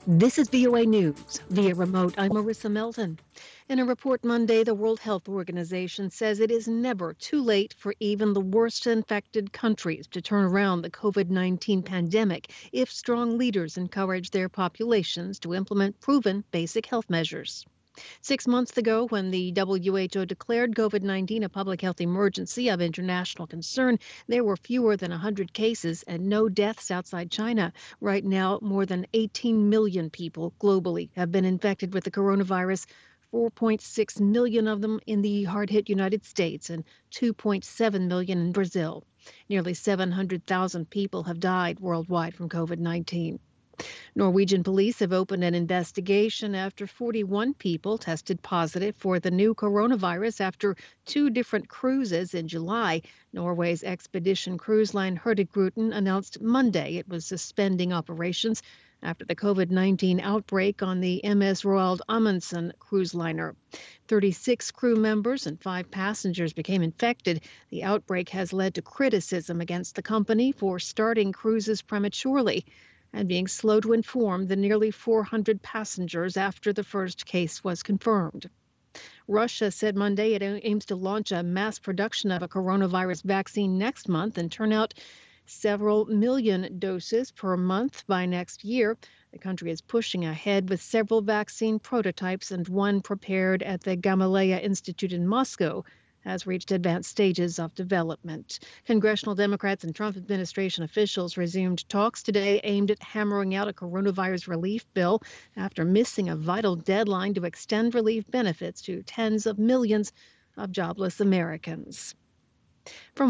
This is VOA News. Via remote, I'm Marissa Melton. In a report Monday, the World Health Organization says it is never too late for even the worst infected countries to turn around the COVID-19 pandemic if strong leaders encourage their populations to implement proven basic health measures. 6 months ago, when the WHO declared COVID-19 a public health emergency of international concern, there were fewer than 100 cases and no deaths outside China. Right now, more than 18 million people globally have been infected with the coronavirus. 4.6 million of them in the hard-hit United States and 2.7 million in Brazil. Nearly 700,000 people have died worldwide from COVID-19. Norwegian police have opened an investigation after 41 people tested positive for the new coronavirus after two different cruises in July. Norway's expedition cruise line Hurtigruten announced Monday it was suspending operations after the COVID-19 outbreak on the MS Roald Amundsen cruise liner. 36 crew members and 5 passengers became infected. The outbreak has led to criticism against the company for starting cruises prematurely and being slow to inform the nearly 400 passengers after the first case was confirmed. Russia said Monday it aims to launch a mass production of a coronavirus vaccine next month and turn out several million doses per month by next year. The country is pushing ahead with several vaccine prototypes, and one prepared at the Gamaleya Institute in Moscow has reached advanced stages of development. Congressional Democrats and Trump administration officials resumed talks today aimed at hammering out a coronavirus relief bill after missing a vital deadline to extend relief benefits to tens of millions of jobless Americans. From